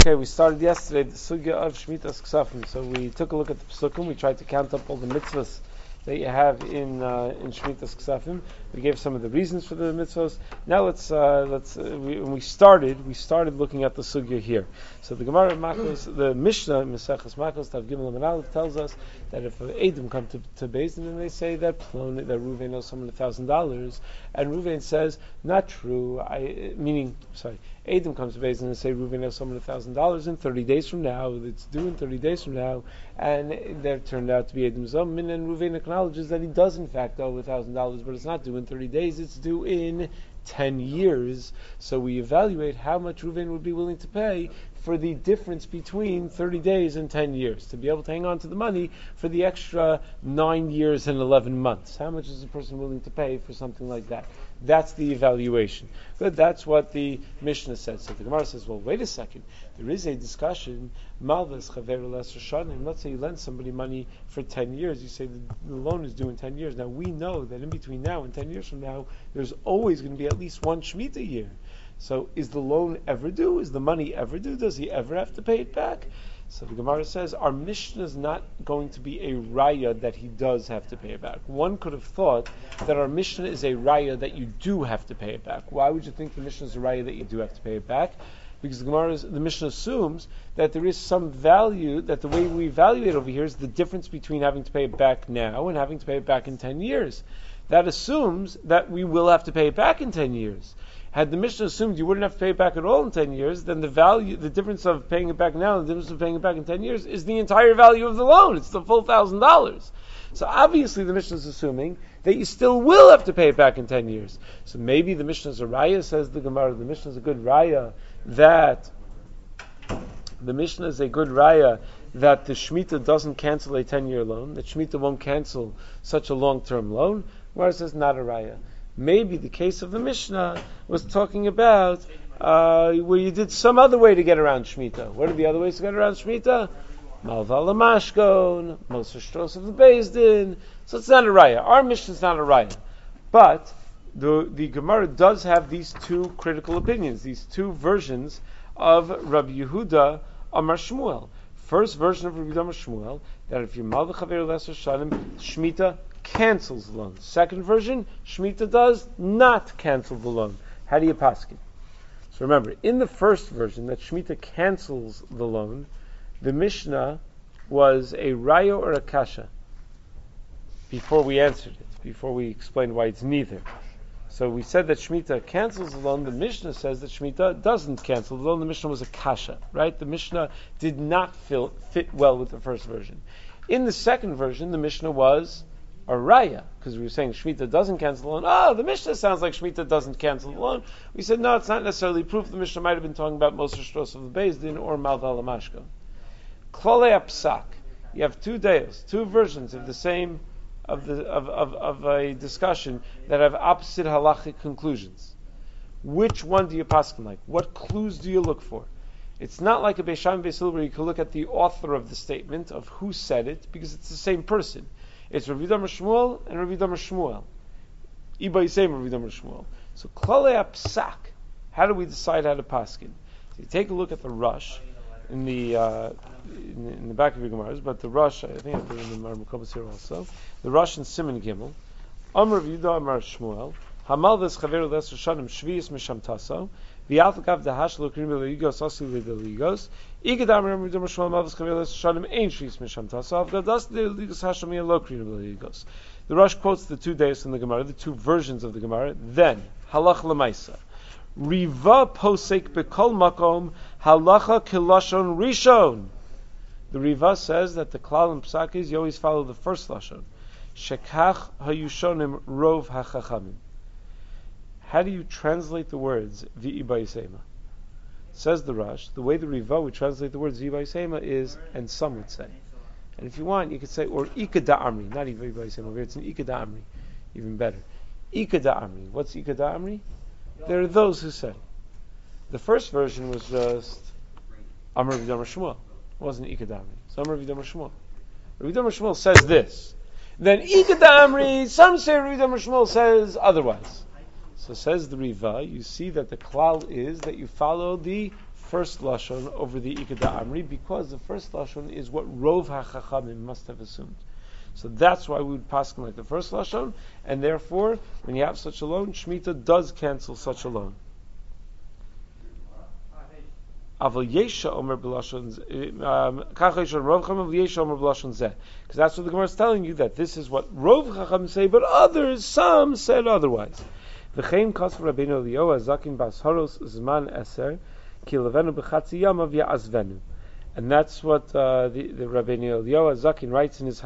Okay, we started yesterday the sugya of Shmitas Ksafim. So we took a look at the Pesukim. We tried to count up all the mitzvahs that you have in Shmitas Ksafim. We gave some of the reasons for the mitzvahs. Now we started looking at the sugya here. So the Gemara Makos, the Mishnah Maseches Makos Tav Gimel and Aleph tells us that if Edom come to Beis Din and they say that Reuven owes someone $1,000, and Reuven says not true, Edom comes to Beis Din and say Reuven owes someone $1,000 in 30 days from now. It's due in 30 days from now, and there turned out to be Edom's Zomin, and Reuven acknowledges that he does in fact owe $1,000, but it's not due in 30 days. It's due in 10 years. So we evaluate how much Reuven would be willing to pay for the difference between 30 days and 10 years, to be able to hang on to the money for the extra 9 years and 11 months. How much is a person willing to pay for something like that? That's the evaluation. But that's what the Mishnah says. So the Gemara says, well, wait a second. There is a discussion. Malvas chaver lesser shanim. Let's say you lend somebody money for 10 years. You say the loan is due in 10 years. Now we know that in between now and 10 years from now, there's always going to be at least one Shemitah year. So is the loan ever due? Is the money ever due? Does he ever have to pay it back? So the Gemara says, our Mishnah is not going to be a raya that he does have to pay it back. One could have thought that our Mishnah is a raya that you do have to pay it back. Why would you think the Mishnah is a raya that you do have to pay it back? Because the Mishnah assumes that there is some value, that the way we evaluate over here is the difference between having to pay it back now and having to pay it back in 10 years. That assumes that we will have to pay it back in 10 years. Had the Mishnah assumed you wouldn't have to pay it back at all in 10 years, then the difference of paying it back now and the difference of paying it back in 10 years is the entire value of the loan. It's the full $1,000. So obviously the Mishnah is assuming that you still will have to pay it back in 10 years. So maybe the Mishnah is a raya, says the Gemara. The Mishnah is a good raya that the Shemitah doesn't cancel a 10-year loan, that Shemitah won't cancel such a long-term loan. Gemara says not a raya. Maybe the case of the Mishnah was talking about where you did some other way to get around Shemitah. What are the other ways to get around Shemitah? Malva Lamashkon, Moser Shtros of the Beis Din. So it's not a raya. Our Mishnah is not a raya. But the Gemara does have these two critical opinions, these two versions of Rabbi Yehuda Amar Shmuel. First version of Rabbi Yehuda Amar Shmuel, that if you're Malva Chaver Lesser Shanim, Shemitah cancels the loan. Second version, Shemitah does not cancel the loan. How do you paskin? So remember, in the first version, that Shemitah cancels the loan, the Mishnah was a raya or a kasha before we answered it, before we explained why it's neither. So we said that Shemitah cancels the loan. The Mishnah says that Shemitah doesn't cancel the loan. The Mishnah was a kasha, right? The Mishnah did not fit well with the first version. In the second version, the Mishnah was a raya, because we were saying Shemitah doesn't cancel the loan. The Mishnah sounds like Shemitah doesn't cancel the loan. We said, no, it's not necessarily proof. The Mishnah might have been talking about Moser Shtros of the Beis Din or Malva Lamashka. Klolei Apsak. You have two deos, two versions of the same, of a discussion that have opposite halachic conclusions. Which one do you paskin like? What clues do you look for? It's not like a Beis Shammai Beis Hillel where you can look at the author of the statement, of who said it, because it's the same person. It's Rabbi Yehuda Amar Shmuel and Rabbi Yehuda Amar Shmuel. Iba Yisem Rabbi Yehuda Amar Shmuel. So Klalei Apsak. How do we decide how to paskin? So you take a look at the Rush in the back of your Gemaras, but the Rush, I think I put it in the Marmukobos here also. The Rush in Siman Gimel. Amar Rabbi Yehuda Amar Shmuel. Hamalves Chaveru Lesser Shanim Shvius Misham Taso. V'altakav Dahash Lo Krim Leligos Osi Leligos. Igedam Rabbi Yehuda Amar Shmuel Malves Chaveru Lesser Shanim Ein Shvius Misham Taso. Avgadas Leligos Hashemiyah Lo Krim Leligos. The Rush quotes the two days from the Gemara, the two versions of the Gemara. Then Halach Lemaisa. Riva Posek Bekol Makom Halacha Kilashon Rishon. The Riva says that the Klal and Psak is you always follow the first lashon. Shekach hayushonim rov hachachamim. How do you translate the words V'i B'Yisema? Says the Rush, the way the Riva would translate the words V'i B'Yisema is, and some would say, and if you want, you could say, or Ika Da'amri, not even V'i B'Yisema, it's an Ika Da'amri, even better. Ika Da'amri. What's Ika Da'amri? There are those who say. The first version was just Amar Rabbi Yehuda Amar Shmuel. It wasn't Ika Da'amri. So Amar Rabbi Yehuda Amar Shmuel. Rabbi Yehuda Amar Shmuel says this. Then Ika Da'amri, some say Rabbi Yehuda Amar Shmuel says otherwise. So says the Riva, you see that the klal is that you follow the first lashon over the Ikeda Amri because the first lashon is what Rov HaChachamim must have assumed. So that's why we would paskin like the first lashon, and therefore, when you have such a loan, Shemitah does cancel such a loan. Aval Yesha Omer B'lashon Zeh, because that's what the Gemara is telling you, that this is what Rov Chacham say, but others, some said otherwise. V'chein Kasav Rabbeinu Eliyahu Zakin Bas Haros Zman Eser Ki Levenu B'chatzi Yamav Ya'azvenu. And that's what the Rabbeinu Eliyahu Zakin writes in his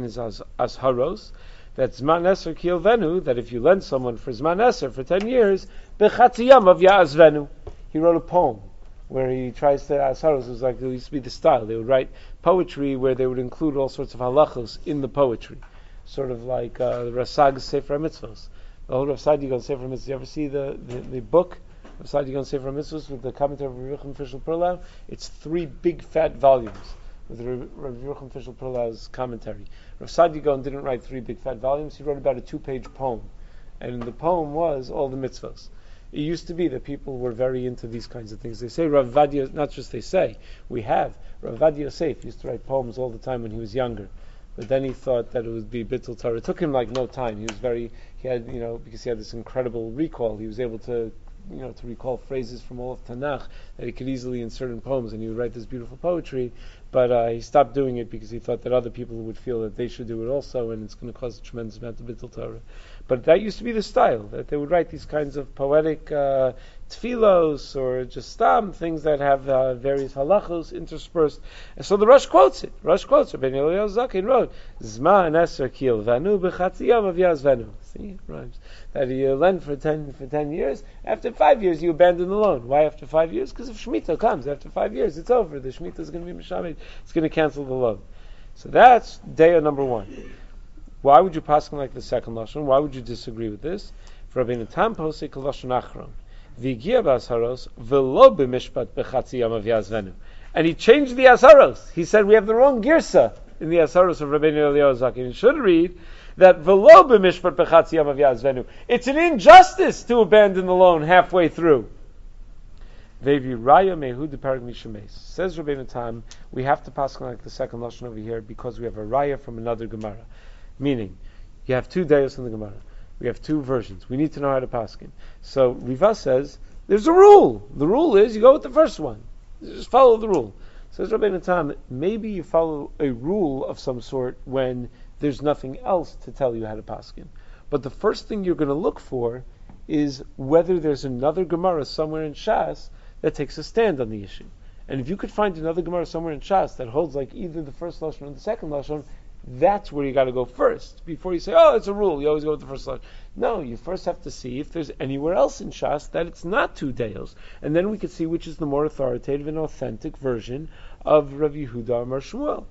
Asharos, that Zman Eser Ki Levenu, that if you lend someone for Zman Eser for 10 years, B'chatzi Yamav Ya'azvenu. He wrote a poem where he tries to, Asharos was like, it used to be the style. They would write poetry where they would include all sorts of halachos in the poetry. Sort of like the Rasag Sefer HaMitzvos. The whole Rav Saadia Sefer HaMitzvos. You ever see the book Rav Saadia Sefer HaMitzvos with the commentary of Rav Yochanan Fishel Perlau? It's 3 big fat volumes with Rav Yochanan Fishel Perlau's commentary. Rav Saadia didn't write 3 big fat volumes. He wrote about a 2-page poem. And the poem was all the mitzvos. It used to be that people were very into these kinds of things. They say Rav Vadia, not just they say, we have. Rav Vadia Yosef used to write poems all the time when he was younger. But then he thought that it would be Bittul Torah. It took him like no time. He had, because he had this incredible recall, he was able to, to recall phrases from all of Tanakh that he could easily insert in poems, and he would write this beautiful poetry. But he stopped doing it because he thought that other people would feel that they should do it also, and it's going to cause a tremendous amount of Bittul Torah. But that used to be the style, that they would write these kinds of poetic tefillos, or just things that have various halachos interspersed. And so the Rosh quotes it. Rabbeinu Eliyahu Zakin wrote, Zman Eser Ki Levenu B'chatzi Yamav Ya'azvenu. See, it rhymes. That you lend for 10 years, after 5 years you abandon the loan. Why after 5 years? Because if Shemitah comes, after 5 years it's over. The Shemitah is going to be Mishamed. It's going to cancel the loan. So that's Deya number 1. Why would you pass like the second lashon? Why would you disagree with this? For Rabbeinu Tam posek lashon achron, v'giya b'asharos v'lo b'mishpat b'chatzi yamav ya'azvenu. And he changed the asharos. He said we have the wrong girsa in the asharos of Rabbeinu Eliyahu Zakin. It should read that v'lo b'mishpat b'chatzi yamav ya'azvenu. It's an injustice to abandon the loan halfway through. Ve'vi raya mehu deparag mishameis. Says Rabbeinu Tam, we have to pass like the second lashon over here because we have a raya from another Gemara. Meaning, you have 2 dayos in the Gemara. We have 2 versions. We need to know how to paskin. So Riva says there's a rule. The rule is you go with the first one. You just follow the rule. Says Rabbeinu Tam, maybe you follow a rule of some sort when there's nothing else to tell you how to paskin. But the first thing you're going to look for is whether there's another Gemara somewhere in Shas that takes a stand on the issue. And if you could find another Gemara somewhere in Shas that holds like either the first lashon or the second lashon, that's where you got to go first before you say, "Oh, it's a rule. You always go with the first lashon." No, you first have to see if there's anywhere else in Shas that it's not 2 dayos, and then we can see which is the more authoritative and authentic version of Rav Yehuda Amar Shmuel.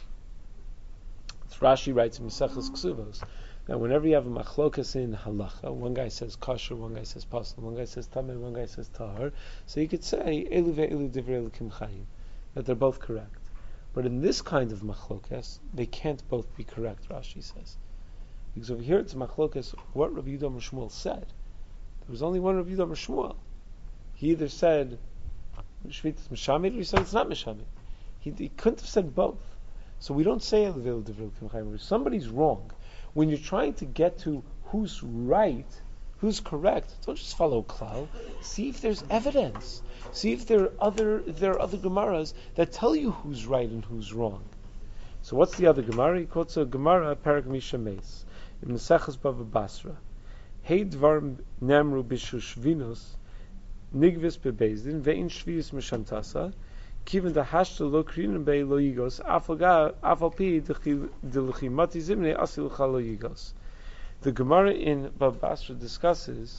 Rashi writes in Maseches Ksuvos. Now, whenever you have a machlokas in halacha, one guy says kosher, one guy says pasul, one guy says tameh, one guy says tahar, so you could say elu ve'elu divrei elokim chayim, that they're both correct. But in this kind of machlokas, they can't both be correct, Rashi says. Because over here it's machlokas, what Rabbi Yehuda Amar Shmuel said. There was only one Rabbi Yehuda Amar Shmuel. He either said, Shvit is Mishamid, or he said it's not Mishamid. He couldn't have said both. So we don't say if somebody's wrong. When you're trying to get to who's right, who's correct, don't just follow klal. See if there's evidence. See if there are other Gemaras that tell you who's right and who's wrong. So what's the other Gemara? He quotes a Gemara, Parak Mishames, in Maseches Bava Basra. Hey dvar nemru bishushvinus, nigvis bebezdin, ve'in shvius mishantasa, kiven da hashta lo krinin bei lo yigos, afal pi delchimati zimne asil chalo yigos. The Gemara in Bava Basra discusses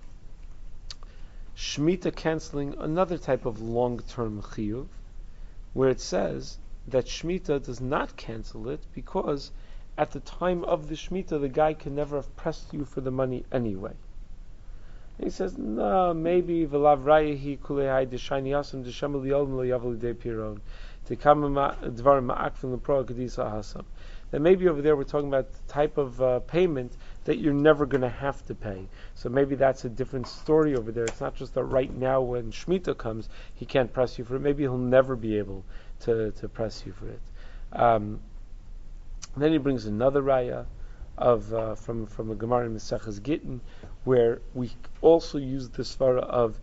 Shemitah canceling another type of long-term chiyuv, where it says that Shemitah does not cancel it because at the time of the Shemitah the guy can never have pressed you for the money anyway. And he says, no, maybe v'lav rayehi kulehai d'shayni yasam d'shem eliyolm lo yavel l'dei piron t'kam dvar ma'akvin l'proa kadisa hasam. then maybe over there we're talking about the type of payment that you're never going to have to pay. So maybe that's a different story over there. It's not just that right now when Shemitah comes, he can't press you for it. Maybe he'll never be able to press you for it. Then he brings another raya of from a Gemara in Maseches Gittin, where we also use the svara of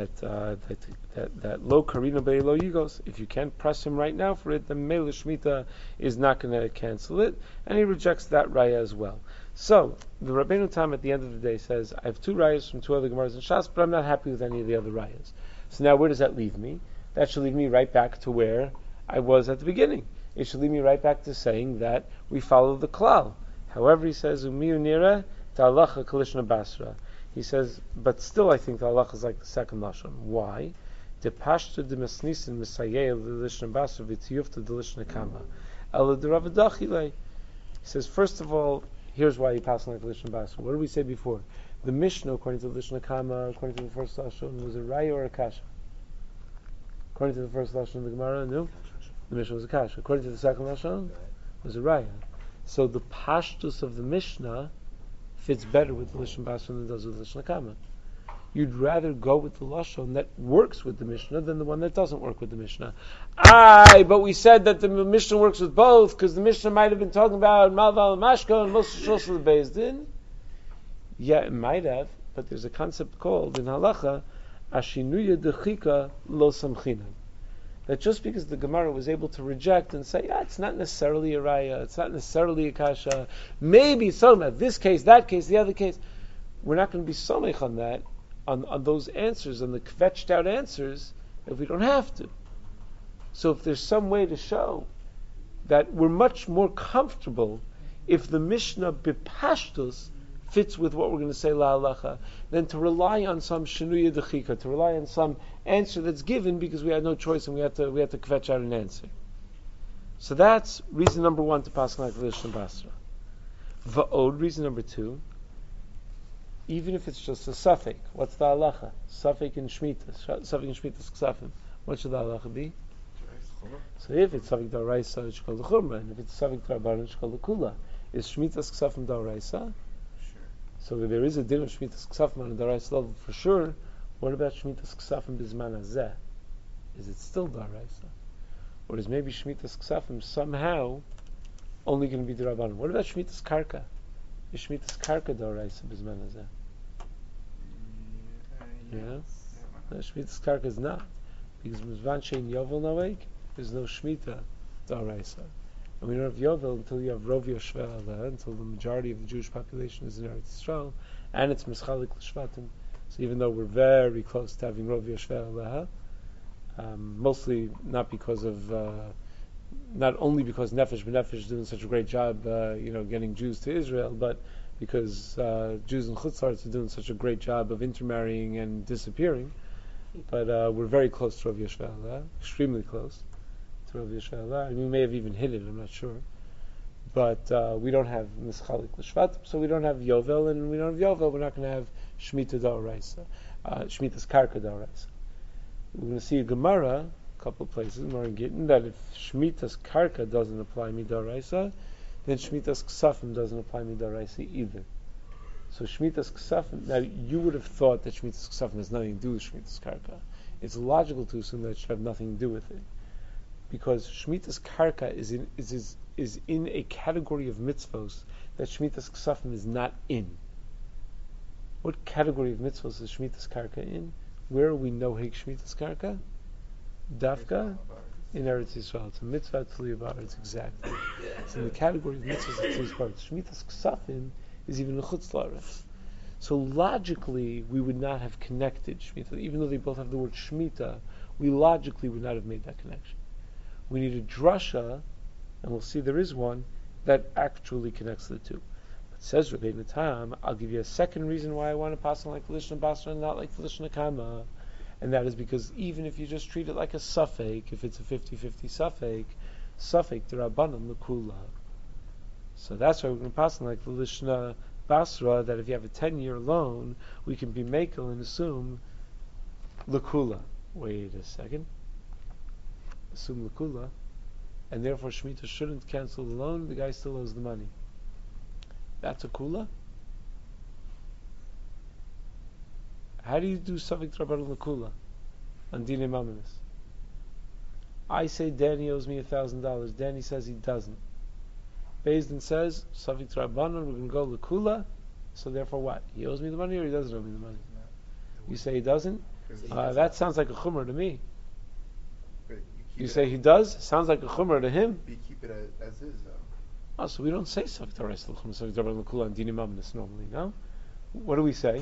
that lo karina bei lo yigos. If you can't press him right now for it, then Mele Shemitah is not going to cancel it, and he rejects that raya as well. So the Rabbeinu Tam at the end of the day says, I have two rayas from two other Gemaras in Shas, but I'm not happy with any of the other rayas. So now where does that leave me? That should leave me right back to where I was at the beginning. It should lead me right back to saying that we follow the klal. However, he says, Umiyu nira ta'alacha kalishna basra. He says, but still I think the halacha is like the second lashon. Why? De pashtu de mesnisin misayeh l'lishna basra v'tiyufta de lishna kama. Ela de ravadachile. He says, first of all, here's why he passed like the lishna basra. What did we say before? The Mishnah, according to the lishna kama, according to the first lashon, was a raya or a kasha? According to the first lashon of the Gemara, no? The Mishnah was a kasha. According to the second lashon, it was a raya. So the pashtus of the Mishnah fits better with the lishon basra than it does with the lishon kama. You'd rather go with the lashon that works with the Mishnah than the one that doesn't work with the Mishnah. But we said that the Mishnah works with both because the Mishnah might have been talking about Malval and Mashko and Moshe Shloshel Beis Din. Yeah, it might have, but there's a concept called in halacha ashinuya dechika lo samchina. That just because the Gemara was able to reject and say, it's not necessarily a raya, it's not necessarily a kasha, maybe it's talking about this case, that case, the other case, we're not going to be somech on that, on those answers, on the kvetched out answers, if we don't have to. So if there's some way to show that we're much more comfortable if the Mishnah bipashtus fits with what we're going to say la halacha, than to rely on some shenuya dechika, to rely on some answer that's given because we had no choice and we had to kvetch out an answer. So that's reason number one to pass like Lishon Basra. Va'od, reason number two, even if it's just a suffix, what's the halacha? Suffix in Shemitah, suffix in Shemitah's ksafim. What should the halacha be? So if it's suffix d'oraisa, it's called the chumrah, and if it's suffix d'rabanan, it's called the kula. Is Shemitah's ksafim d'oraisa? So there is a din of Shemitah's Ksafim on a Daraisa level for sure. What about Shemitah's Ksafim Bizman Hazeh? Is it still Daraisa? Or is maybe Shemitah's Ksafim somehow only going to be Darabanan? What about Shemitah's Karka? Is Shemitah's Karka Daraisa Bizman Hazeh? Yeah? No, Shemitah's Karka is not. Because Mizvan Shein Yovel Naweg, there's no Shemitah Daraisa. And we don't have Yovel until you have Rov Yoshveh Aleh, until the majority of the Jewish population is in Eretz Yisrael, and it's Mischalik L'Shvatim. So even though we're very close to having Rov Yoshveh Aleh, mostly not because of, not only because Nefesh B'Nefesh is doing such a great job, getting Jews to Israel, but because Jews in Chutz La'aretz are doing such a great job of intermarrying and disappearing. But we're very close to Rov Yoshveh Aleh, extremely close. We may have even hit it, I'm not sure. But we don't have Mischalik L'Shvat, so we don't have Yovel, and we don't have Yovel, we're not going to have Shemitah D'Oraisa, Shemitah's Karka D'Oraisa. We're going to see a Gemara, a couple of places, more in Gittin, that if Shemitah's Karka doesn't apply Midoraisa, then Shemitah's Ksafim doesn't apply Midoraisa either. So Shemitah's Ksafim, now you would have thought that Shemitah's Ksafim has nothing to do with Shemitah's Karka. It's logical to assume that it should have nothing to do with it. Because Shemitah's Karka is in a category of mitzvos that Shemitah's Ksafim is not in. What category of mitzvos is Shemitah's Karka in? Where are we no hig Shemitah's Karka? Dafka? In Eretz Yisrael. It's a mitzvah tzliya ba'aretz, exactly. It's in the category of mitzvahs tzliya ba'aretz. Shemitah's Ksafim is even a chutz la'aretz. So logically, we would not have connected Shemitah. Even though they both have the word Shemitah, we logically would not have made that connection. We need a drasha, and we'll see there is one, that actually connects the two. But says Rabbeinu Tam, I'll give you a second reason why I want to pass on like Lishna Basra and not like Lishna Kama. And that is because even if you just treat it like a suffix, if it's a 50-50 suffix d'Rabbanan l'kula. So that's why we're going to pass on like the Lishna Basra, that if you have a 10-year loan, we can be makel and assume l'kula. Wait a second. Assume l'kula. and therefore Shemitah shouldn't cancel the loan, the guy still owes the money. That's a kula? How do you do Safek Drabanan L'Kula on Dinei Mamanis? I say Danny owes me $1,000. Danny says he doesn't. Beis Din says, Safek Drabanan, we're going to go L'Kula, so therefore what? He owes me the money or he doesn't owe me the money? You say he doesn't? That sounds like a chumrah to me. You say he does? Sounds like a chumrah to him. You keep it as is, though. Oh, so we don't say Safek Drabanan L'Kula on Dinei Mamanis normally, no? What do we say?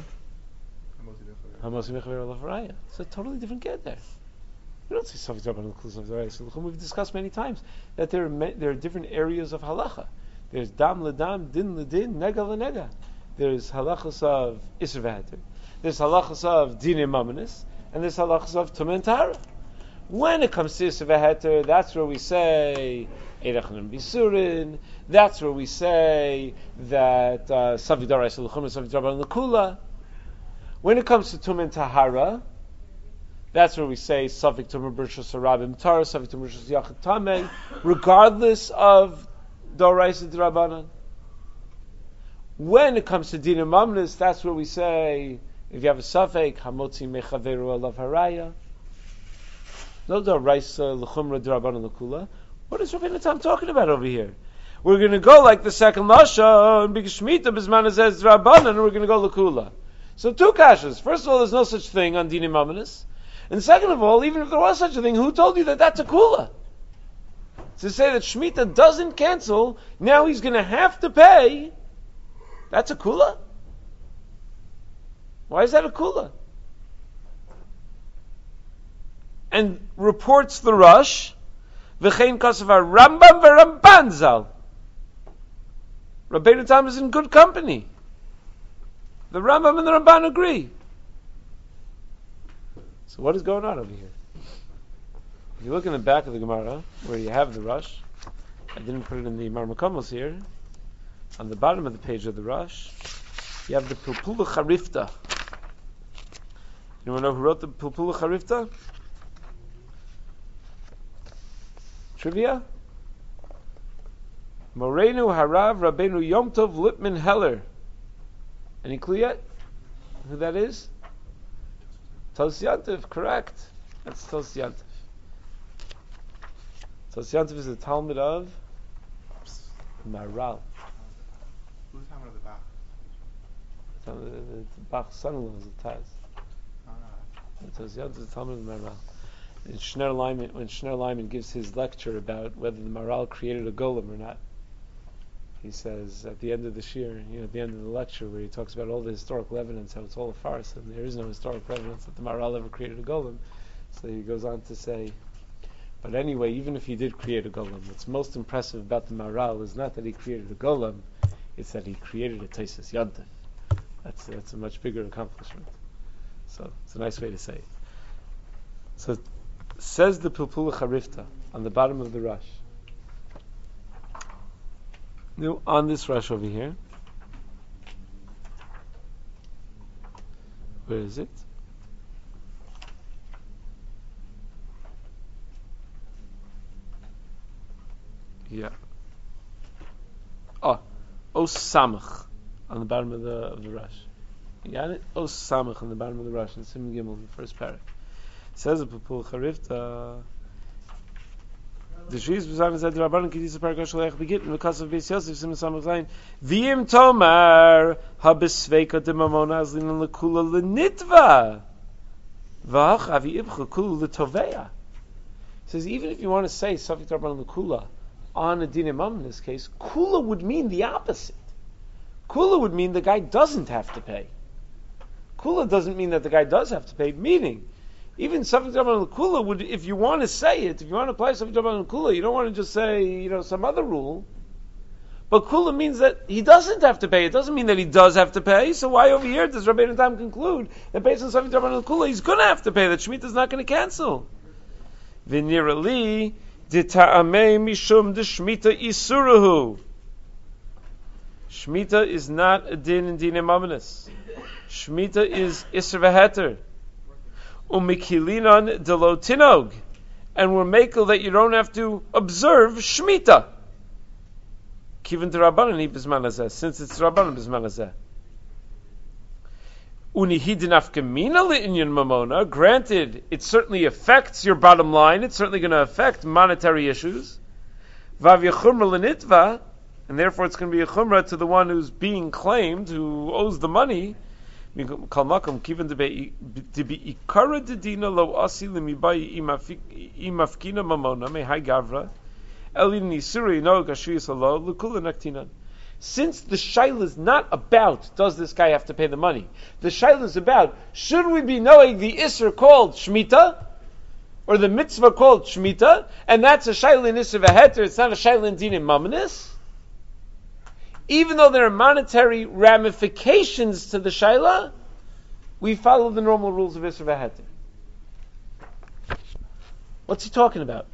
It's a totally different get there. We don't say Safek Drabanan L'Kula. We've discussed many times that there are different areas of halacha. There's dam l'dam, din l'din, nega l'nega. There's halachas of Isser v'Heter. There's halachas of Dinei Mamanis, and there's halachas of Tumah and Tahara. When it comes to Isser v'Heter, that's where we say Eirachan Bisurin. That's where we say that Safek Drabanan L'Kula. When it comes to Tumah and Tahara, that's where we say Safek Tumah B'Rishus Harabim Tara, Safek Tumah B'Rishus Yachid Tamei, regardless of Doraisa Drabanan. When it comes to Dinei Mamanis, that's where we say, if you have a Safek, Hamotzi Mechaveru Alav Haraya. No Doraisa L'Chumra Drabanan L'Kula. What is Rabbeinu Tam talking about over here? We're going to go like the second Lasha, and because Shemitah B'Zman says Drabanan, and we're going to go L'Kula. So two kashas. First of all, there's no such thing on Dinei Mamanis. And second of all, even if there was such a thing, who told you that that's a kula? To say that Shemitah doesn't cancel, now he's going to have to pay, that's a kula? Why is that a kula? And reports the Rush, V'chein Kosovar Rambam v'Ramban Zal. Rabbeinu Tam is in good company. The Rambam and the Ramban agree. So what is going on over here? If you look in the back of the Gemara, where you have the Rush, I didn't put it in the Marmakomos here, on the bottom of the page of the Rush, you have the Pulpula Charifta. Anyone know who wrote the Pulpula Charifta? Trivia? Morenu Harav Rabbeinu Yom Tov Lipman Heller. Any clue yet? Who that is? Tosyantiv, correct. That's Tosyantiv. Tosyantiv is the Talmud of Maral. Who's the Talmud of the Bach? The Bach's son-in-law is the Taz. Tosyantiv is the Talmud of Maral. When Shner Lyman gives his lecture about whether the Maral created a golem or not, he says at the end of the shir, at the end of the lecture, where he talks about all the historical evidence, how it's all a farce, and there is no historical evidence that the Maral ever created a golem. So he goes on to say, but anyway, even if he did create a golem, what's most impressive about the Maral is not that he created a golem, it's that he created a Taisus Yantif. That's a much bigger accomplishment. So it's a nice way to say it. So says the Pulpula Charifta on the bottom of the Rush. Now, on this Rush over here, where is it? Yeah. Oh, Samach on the bottom of the Rush. You got it? Samach on the bottom of the Rush in Sim Gimel, the first parak. It says a Pulpul Charifta. The Shris B'Zan said the Rabbanan Kedisa Parakah Shalech Begit because of Beis Yosef Sim Samach Zayin. V'im Tomar Habesveika Demamona Azlin L'Kula L'Nitva V'ach Avi Ibcha Kula L'Toveya. He says even if you want to say Safek Rabbanan L'Kula on a Dinei Mam in this case, Kula would mean the opposite. Kula would mean the guy doesn't have to pay. Kula doesn't mean that the guy does have to pay, meaning even Safek Rabbanan L'Kula would, if you want to say it, if you want to apply Safek Rabbanan L'Kula, you don't want to just say, some other rule. But Kula means that he doesn't have to pay. It doesn't mean that he does have to pay. So why over here does Rabbeinu Tam conclude that based on Safek Rabbanan L'Kula, he's going to have to pay, that Shemitah is not going to cancel? V'nirali dita'amei mishum de Shemitah isurahu. Shemitah is not a din in Dinei Mamanis. Shemitah is Isser v'Heter. Umikilinan de lo tinog. and we're makel that you don't have to observe Shemitah. Kiven to Rabbanan hi b'zman hazeh, since it's Rabbanan b'zman hazeh. Unihidin afkamina le'inyan mamona. Granted, it certainly affects your bottom line. It's certainly going to affect monetary issues. Vav yechumra lenitva, and therefore it's going to be a chumrah to the one who's being claimed, who owes the money. Kalmakom kiven to be ikara dedina lo asi lemibai imafkina mamona mehai gavra elin nisuri no gashrius alo lukula naktina. Since the shaila is not about does this guy have to pay the money, the shaila is about should we be knowing the isser called shmita or the mitzvah called shmita, and that's a shaila in isser v'heter. It's not a shaila in din in mamanis. Even though there are monetary ramifications to the shaila, we follow the normal rules of isser v'heter. What's he talking about?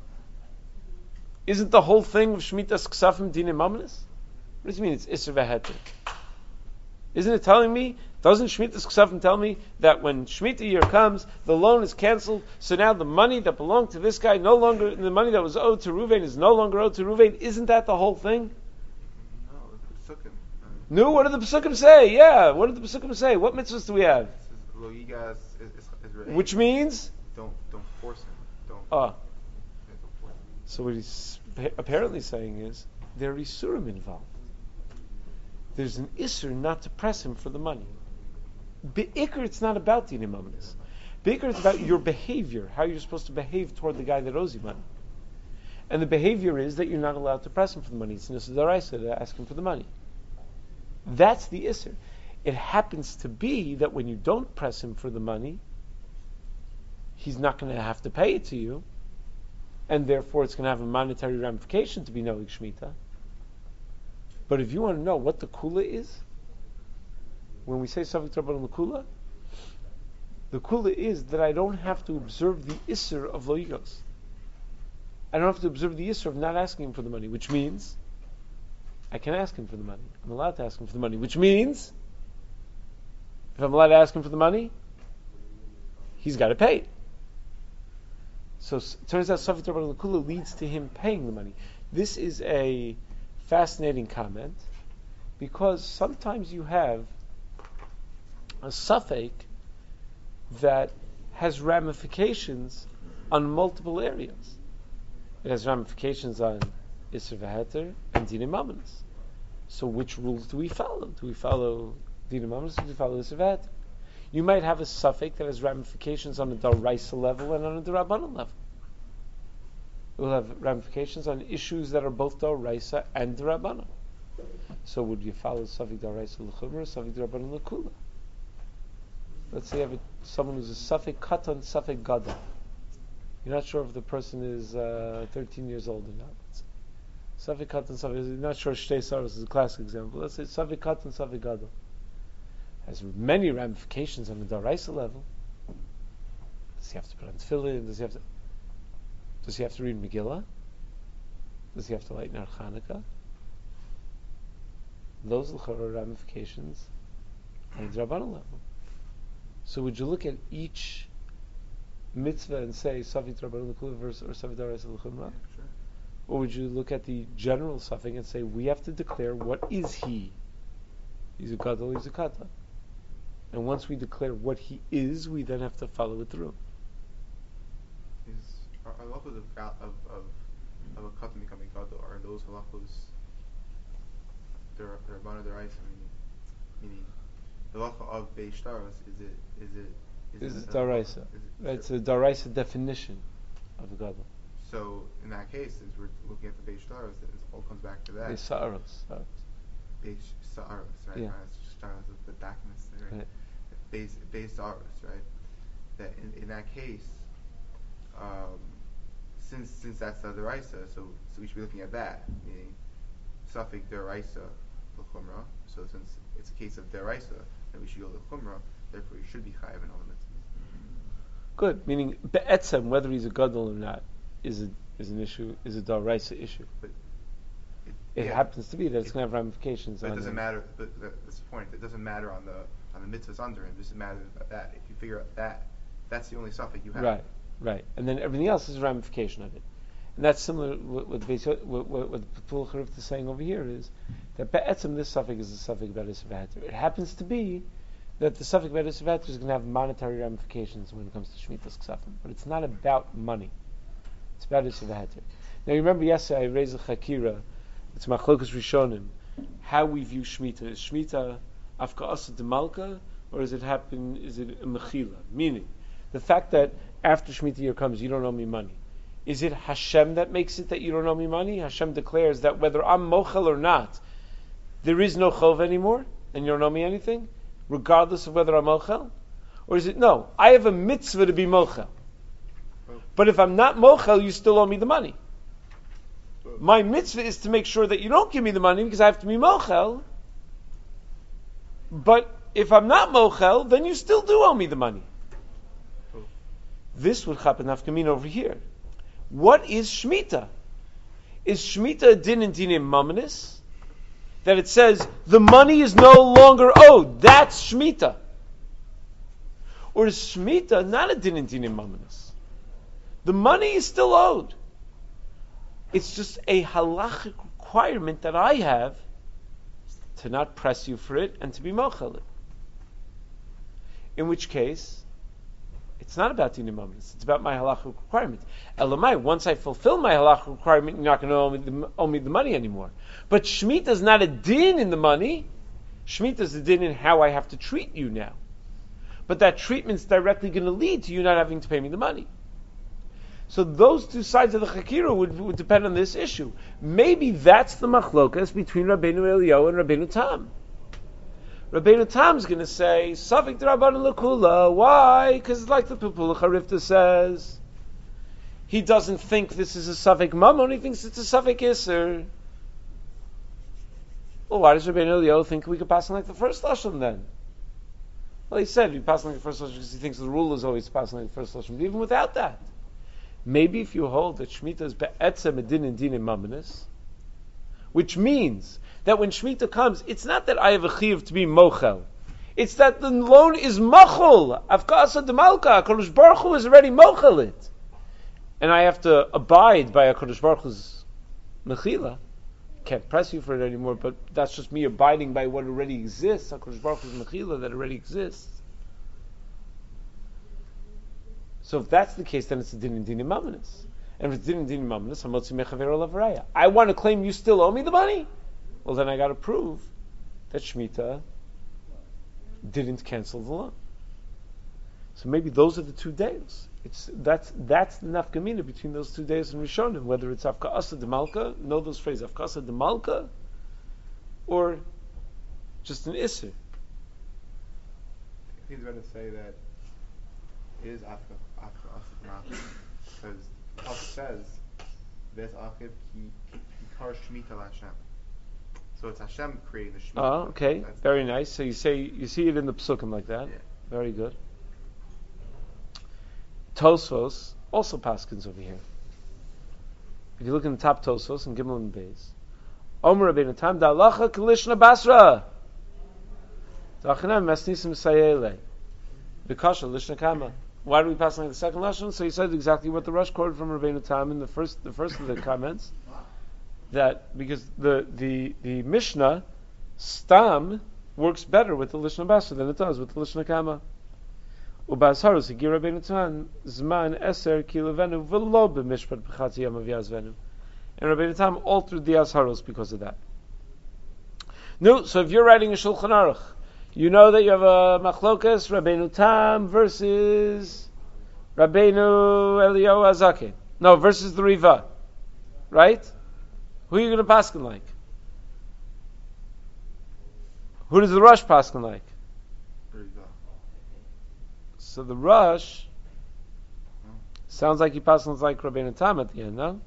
Isn't the whole thing of shmitas ksafim din in mamanis? What does it mean it's isser v'heter? Isn't it telling me, doesn't Shemitah's Ksafim tell me that when Shemitah year comes, the loan is cancelled, so now the money that belonged to this guy no longer, the money that was owed to Ruvain is no longer owed to Ruvain? Isn't that the whole thing? No, the Pesukim. No, what did the Pesukim say? Yeah, what did the Pesukim say? What mitzvahs do we have? It says, "Lo yigas is Which means? Don't force him. Don't Ah. force him." So what he's apparently saying is, there are Isurim involved. There's an Isur not to press him for the money. Be'ikr, it's not about Dinei Mamanis. Be'ikr, it's about your behavior, how you're supposed to behave toward the guy that owes you money. And the behavior is that you're not allowed to press him for the money. It's Nisa Daraisa to ask him for the money. That's the Isur. It happens to be that when you don't press him for the money, he's not going to have to pay it to you, and therefore it's going to have a monetary ramification to be knowing Shemitah. But if you want to know what the kula is, when we say Savik Rabbanan Kula, the kula is that I don't have to observe the Isser of Loigos. I don't have to observe the Isser of not asking him for the money, which means I can ask him for the money. I'm allowed to ask him for the money, which means if I'm allowed to ask him for the money, he's got to pay it. So it turns out Savik Rabbanan Kula leads to him paying the money. This is a fascinating comment, because sometimes you have a suffix that has ramifications on multiple areas. It has ramifications on Isser v'Heter and Dinei Mamanis. So which rules do we follow? Do we follow Dinei Mamanis or do we follow Isser v'Heter? You might have a suffix that has ramifications on a Daraisa level and on a Darabanan level. It will have ramifications on issues that are both Daraisa and Darabanan. So would you follow Savik Daraisa l'chumra or Savik Darabanan l'kula? Let's say you have someone who's a Safek Katan, Safek Gadol. You're not sure if the person is 13 years old or not. Safek Katan, Safek, you're not sure Shtei Saros is a classic example. Let's say Safek Katan, Safek Gadol. Has many ramifications on the Daraisa level. Does he have to put on tefillin? Does he have to read Megillah? Does he have to light Ner Chanukah? Those are ramifications on the Drabanan level. So would you look at each mitzvah and say Savit Rabbanan L'Kula verse or Savit Daraisa L'Chumra? Sure. Or would you look at the general suffix and say we have to declare what is he? He's a gadol, he's a kata. And once we declare what he is, we then have to follow it through. Are halachos of a katan becoming gadol, are those halachos they're Rabbanan Daraisa, meaning the halacha of Beis Shtaros is it Daraisa. It's a Daraisa definition of a gadol. So in that case, since we're looking at the Beis Shtaros, it all comes back to that. Beis Sa'aros. Beis Sa'aros, right? Yeah. Shtaros is the darkness, right? Beis Sa'aros, right? That in that case, since that's the Daraisa, so we should be looking at that, meaning Safek Daraisa l'chumra. So since it's a case of Daraisa, then we should go l'chumra. Therefore, you should be chayav in all the mitzvahs. Good. Meaning be'etzem, whether he's a gadol or not, is an issue, is a Daraisa issue. But it happens to be that it's going to have ramifications. But it doesn't matter. But that's the point. It doesn't matter on the mitzvahs under him. It doesn't matter about that. If you figure out that, that's the only suffix you have. Right. Right. And then everything else is a ramification of it. And that's similar what Patul Charif is saying over here is that be'etzim this suffix is a suffix be'etzim v'heter. It happens to be that the suffix be'etzim v'heter is going to have monetary ramifications when it comes to Shemitah's Ksafim. But it's not about money. It's about be'etzim v'heter. Now you remember yesterday I raised a chakira. It's Machlokas Rishonim. How we view Shemitah. Is Shemitah afka'asa demalka, or is it a mechila? Meaning, the fact that after Shemitah year comes, you don't owe me money. Is it Hashem that makes it that you don't owe me money? Hashem declares that whether I'm mochel or not, there is no chov anymore, and you don't owe me anything, regardless of whether I'm mochel? Or is it, no, I have a mitzvah to be mochel. But if I'm not mochel, you still owe me the money. My mitzvah is to make sure that you don't give me the money because I have to be mochel. But if I'm not mochel, then you still do owe me the money. This would happen nafkamin over here. What is Shemitah? Is Shemitah a din and dinim mamanis? That it says the money is no longer owed. That's Shemitah. Or is Shemitah not a din and dinim mamanis? The money is still owed. It's just a halachic requirement that I have to not press you for it and to be mochel it. In which case, it's not about dinim mamanis. It's about my halachic requirement. Elamai, once I fulfill my halachic requirement, you're not going to owe me the money anymore. But Shemitah is not a din in the money. Shemitah is a din in how I have to treat you now. But that treatment's directly going to lead to you not having to pay me the money. So those two sides of the Chakira would depend on this issue. Maybe that's the machlokas between Rabbeinu Eliyahu and Rabbeinu Tam. Rabbeinu Tam is going to say, Safik d'Rabbanan L'Kula. Why? Because it's like the Pipul Charifta says. He doesn't think this is a Safik Mammon, he thinks it's a Safik Isser. Well, why does Rabbeinu Eliyahu think we could pass on like the first Lashon then? Well, he said we pass on like the first Lashon because he thinks the rule is always passing like the first Lashon. But even without that, maybe if you hold that Shemitah is be'etzem edin and din in mamanis, which means that when Shemitah comes, it's not that I have a chiyuv to be mochel. It's that the loan is machul. Afka'asa demalka. HaKadosh Baruch Hu is already mochel it. And I have to abide by HaKadosh Baruch Hu's mechila. Can't press you for it anymore, but that's just me abiding by what already exists. HaKadosh Baruch Hu's mechila that already exists. So if that's the case, then it's a din and dinim mamanis. And if it's din and dinim mamanis, hamotzi mechaver olav raya. I want to claim you still owe me the money. Well, then I got to prove that Shemitah didn't cancel the loan. So maybe those are the 2 days. That's the nafkamina between those 2 days in Rishonim, whether it's Afka'asa Demalka, know those phrases, Afka'asa Demalka, or just an Isser. He's going to say that it is Afka'asa Demalka, because the Pasuk says, Ves Achib ki kar Shemitah Hashem. So it's Hashem creating the Shemitah. Oh, okay. Very nice. So you see it in the Psukim like that. Yeah. Very good. Tosfos also paskins over here. If you look in the top Tosfos in Gimel and Beis, Omer Rabbeinu Tam da'alacha kalishna basra. Da'achanam mesnisim sayele. B'kasha lishna kama. Why do we pass like the second lashon? So he said exactly what the Rush quoted from Rabbeinu Tam in the first of the comments. That because the Mishnah Stam works better with the Lishna Basra than it does with the Lishna Kama. Ubasharus Higir Rabbeinu Tam Zman Eser Kilevenu V'lo b'Mishpat B'Chatzi Yom V'Yazvenu. And Rabbeinu Tam altered the Asharos because of that. No, so if you're writing a Shulchan Aruch, you know that you have a Machlokas Rabbeinu Tam versus Rabbeinu Eliyahu Azaki. No, versus the Riva, right? Who are you going to paskin like? Who does the Rush paskin like? So the Rush sounds like he paskins like Rabbeinu Tam at the end, no?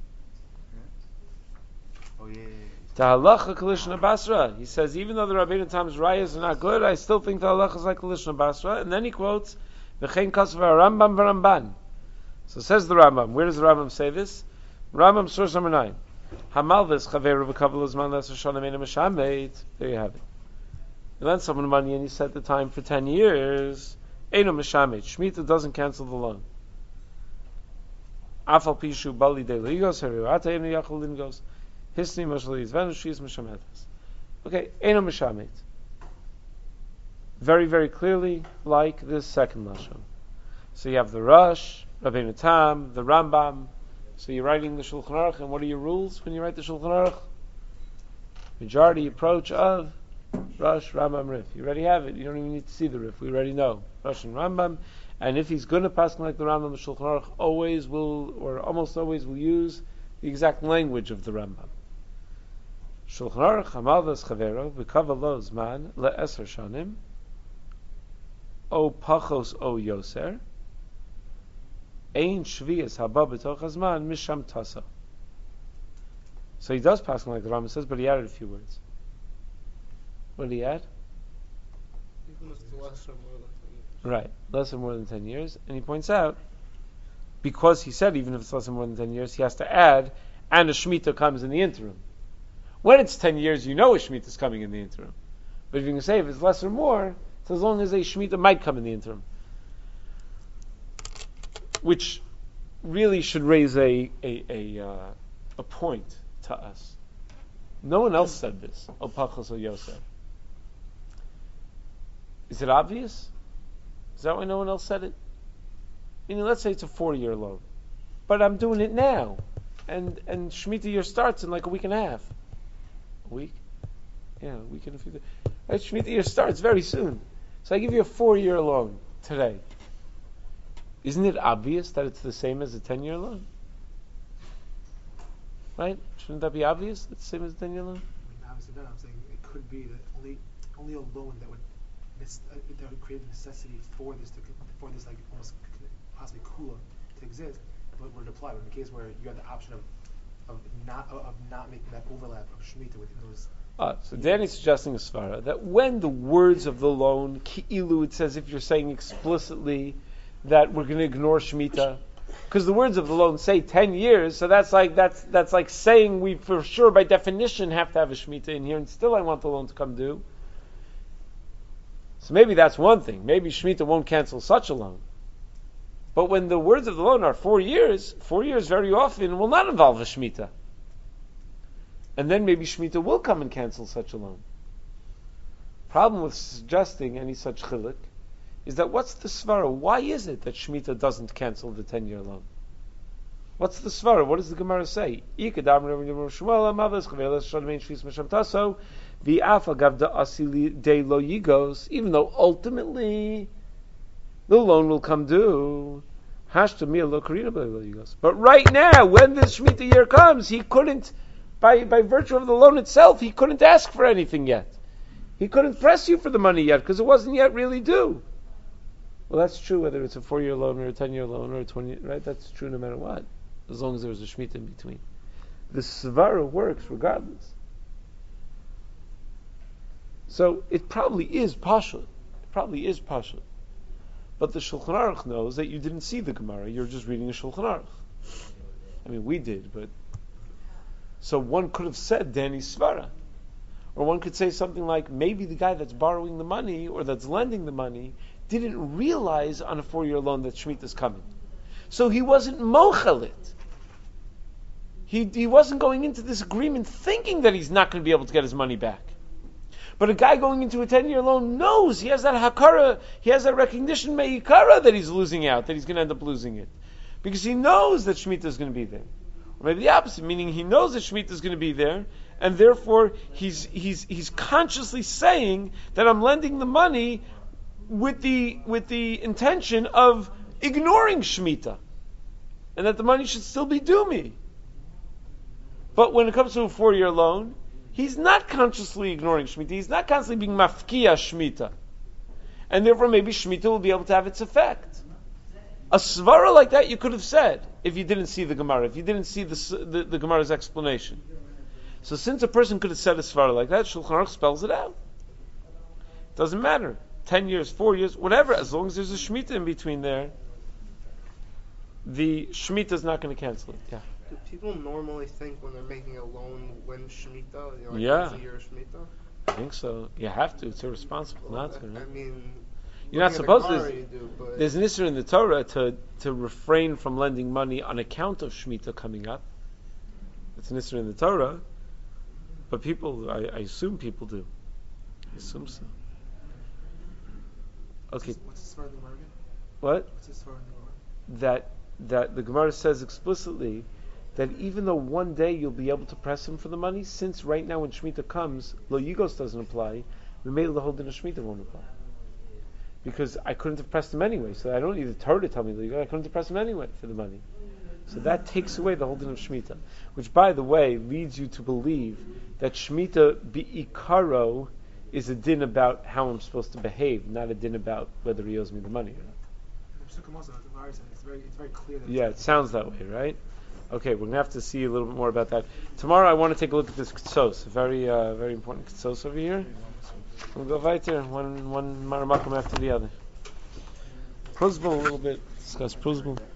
Oh yeah. Halacha Kalishna Basra. He says even though the Rabbeinu Tam's rayas are not good, I still think the halacha is like Kalishna Basra. And then he quotes V'chein Kasav Rambam v'Ramban. So says the Rambam. Where does the Rambam say this? Rambam source number 9. Hamalvis chaveru b'kavul zman l'asashana meina mishamet. There you have it. You lent someone money and you set the time for 10 years. Eino mishamet. Shemitah doesn't cancel the loan. Afal pishu bali de ligos heriwata enu yachol lingos. Hisni mashali is venushis mishametas. Okay, eno mishamet. Very, very clearly, like this second lashon. So you have the Rosh, Rabbeinu Tam, the Rambam. So you're writing the Shulchan Aruch, and what are your rules when you write the Shulchan Aruch? Majority approach of Rosh, Rambam, Rif. You already have it. You don't even need to see the Rif. We already know Rosh and Rambam. And if he's going to pass like the Rambam, the Shulchan Aruch always will, or almost always will use the exact language of the Rambam. Shulchan Aruch Hamalvas Chavero V'Kava Lo Zman LeEser Shanim O Pachos O Yoser Ein Shvias Haba B'Toch Hazman Misham Tasa. So he does pass like the Rambam says, but he added a few words. What did he add? Even if it's less or more than 10 years. Right, less or more than 10 years. And he points out, because he said even if it's less or more than 10 years, he has to add, and a Shemitah comes in the interim. When it's 10 years, you know a Shemitah is coming in the interim. But if you can say if it's less or more, it's as long as a Shemitah might come in the interim. Which really should raise a point to us. No one else said this. O Pachos O Yosef. Is it obvious? Is that why no one else said it? Meaning, let's say it's a 4-year loan, but I'm doing it now, and Shemitah year starts in like a week and a half. A week? Yeah, a week and a few days. Right? Shemitah year starts very soon. So I give you a 4-year loan today. Isn't it obvious that it's the same as a 10-year loan? Right? Shouldn't that be obvious? It's the same as a 10-year loan? I mean, obviously not. I'm saying it could be that only a loan that would create a necessity for this like almost possibly kula to exist would apply. But in the case where you have the option of not making that overlap of shemitah within those. So Danny's suggesting a svara that when the words of the loan ki'ilu, it says if you're saying explicitly that we're going to ignore shemitah. Because the words of the loan say 10 years, so that's like saying we for sure by definition have to have a shemitah in here, and still I want the loan to come due. So maybe that's one thing. Maybe shemitah won't cancel such a loan. But when the words of the loan are 4 years very often will not involve a shemitah. And then maybe shemitah will come and cancel such a loan. Problem with suggesting any such chiluk is that what's the svara? Why is it that shemitah doesn't cancel the 10-year loan? What's the svara? What does the Gemara say? Even though ultimately the loan will come due. But right now, when this shemitah year comes, he couldn't, by virtue of the loan itself, he couldn't ask for anything yet. He couldn't press you for the money yet because it wasn't yet really due. Well, that's true whether it's a 4-year loan or a 10-year loan or a 20, right? That's true no matter what, as long as there's a shemitah in between. The svara works regardless. So it probably is pashut. But the Shulchan Aruch knows that you didn't see the Gemara. You're just reading a Shulchan Aruch. I mean, we did, but so one could have said Danny's svara. Or one could say something like, maybe the guy that's borrowing the money or that's lending the money didn't realize on a 4-year loan that Shemitah is coming. So he wasn't mochalit. He wasn't going into this agreement thinking that he's not going to be able to get his money back. But a guy going into a 10-year loan knows, he has that hakara, he has that recognition me'ikara that he's losing out, that he's going to end up losing it. Because he knows that Shemitah is going to be there. Or maybe the opposite, meaning he knows that Shemitah is going to be there, and therefore he's consciously saying that I'm lending the money with the intention of ignoring Shemitah, and that the money should still be due me. But when it comes to a 4-year loan, he's not consciously ignoring Shemitah. He's not constantly being mafkiya Shemitah, and therefore maybe Shemitah will be able to have its effect. A svara like that you could have said if you didn't see the Gemara, if you didn't see the Gemara's explanation. So since a person could have said a svara like that, Shulchan Aruch spells it out. Doesn't matter. 10 years, 4 years, whatever, as long as there's a Shemitah in between there, the Shemitah is not going to cancel it. Yeah. Do people normally think when they're making a loan when Shemitah? Yeah. Once a year Shemitah? I think so. You have to. It's irresponsible not to. Right? I mean, You're not Looking at the supposed Gemara, to. you do, but There's an issue in the Torah to refrain from lending money on account of Shemitah coming up. It's an issue in the Torah, but people, I assume people do. I assume so. Okay. What's the Svar in the Gemara again? What? What's the Svar in the Gemara? That the Gemara says explicitly that even though one day you'll be able to press him for the money, since right now when Shemitah comes, Lo Yigos doesn't apply, the whole din of Shemitah won't apply. Because I couldn't have pressed him anyway, so I don't need the Torah to tell me Lo Yigos, I couldn't have pressed him anyway for the money. So that takes away the whole din of Shemitah. Which, by the way, leads you to believe that Shemitah bi'ikaro is a din about how I'm supposed to behave, not a din about whether he owes me the money or not. It's very clear that Yeah, it sounds that way, right? Okay, we're going to have to see a little bit more about that. Tomorrow I want to take a look at this Ktsos, very important Ktsos over here. We'll go weiter, one Maramakum after the other. Pruzbul a little bit, discuss Pruzbul.